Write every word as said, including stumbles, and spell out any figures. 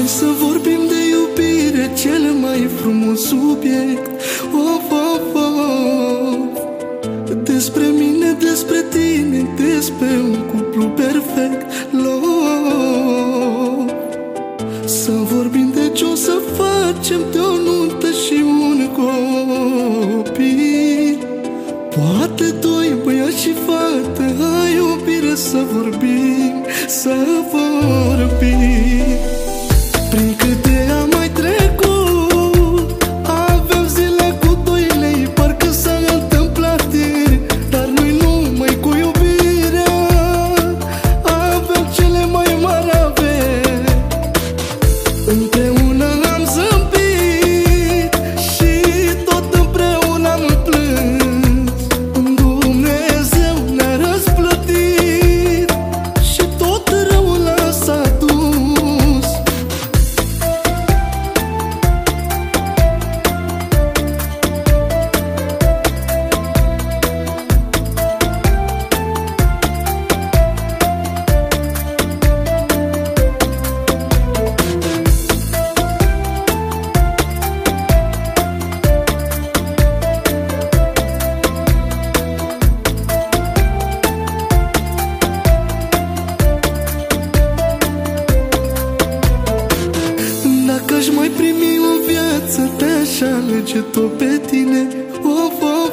să vorbim de iubire, cel mai frumos subiect. Of, of, of. Despre mine, despre tine, despre un cuplu perfect. Love. Să vorbim de ce o să facem, de o nuntă și un copil. Poate doi băieți și fată, ai iubire, să vorbim, să vorbim. Prin câte am mai trecut, avem zile cu doi lei, parcă s-a întâmplat ieri. Dar noi numai cu iubirea avem cele mai mari averi. Împreună am zâmbit și tot împreună am plâns. Dumnezeu ne-a răsplătit și tot răul s-a dus. Dacă aș mai primi o viață, te-aș alege tot pe tine. Of, of.